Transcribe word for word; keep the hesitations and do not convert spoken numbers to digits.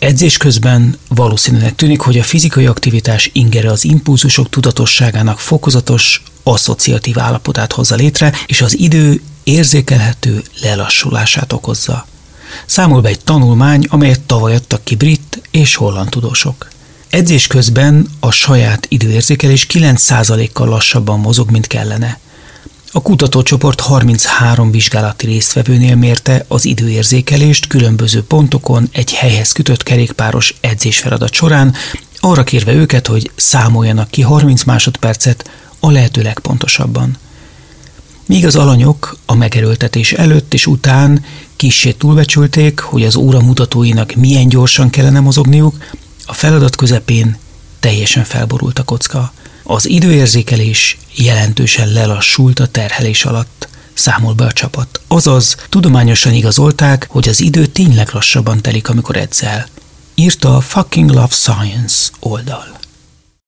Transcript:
Edzés közben valószínűleg tűnik, hogy a fizikai aktivitás ingere az impulzusok tudatosságának fokozatos, asszociatív állapotát hozza létre, és az idő érzékelhető lelassulását okozza. Számol be egy tanulmány, amelyet tavaly adtak ki brit és holland tudósok. Edzés közben a saját időérzékelés kilenc százalékkal lassabban mozog, mint kellene. A kutatócsoport harminchárom vizsgálati résztvevőnél mérte az időérzékelést különböző pontokon egy helyhez kötött kerékpáros edzésfeladat során, arra kérve őket, hogy számoljanak ki harminc másodpercet a lehető legpontosabban. Míg az alanyok a megerőltetés előtt és után kissé túlbecsülték, hogy az óra mutatóinak milyen gyorsan kellene mozogniuk, a feladat közepén teljesen felborult a kocka. Az időérzékelés jelentősen lelassult a terhelés alatt, számol be a csapat. Azaz, tudományosan igazolták, hogy az idő tényleg lassabban telik, amikor edzel. Írta a Fucking Love Science oldal.